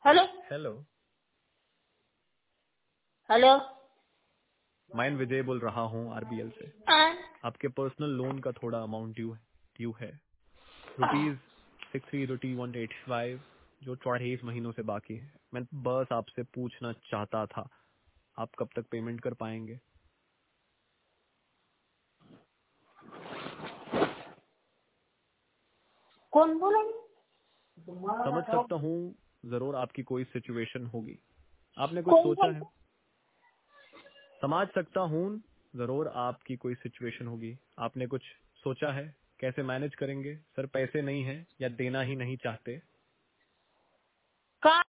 Hello hello. Hello. मैं विजय बोल रहा हूँ आरबीएल से। आपके पर्सनल लोन का थोड़ा अमाउंट ड्यू है, ₹63,185, जो 24 महीनों से बाकी है। मैं बस आपसे पूछना चाहता था, आप कब तक पेमेंट कर पाएंगे? कौन बोला? समझ सकता हूँ, जरूर आपकी कोई सिचुएशन होगी। आपने कुछ कौन सोचा बोल? है? समझ सकता हूँ, जरूर आपकी कोई सिचुएशन होगी। आपने कुछ सोचा है कैसे मैनेज करेंगे? सर पैसे नहीं है या देना ही नहीं चाहते? कहाँ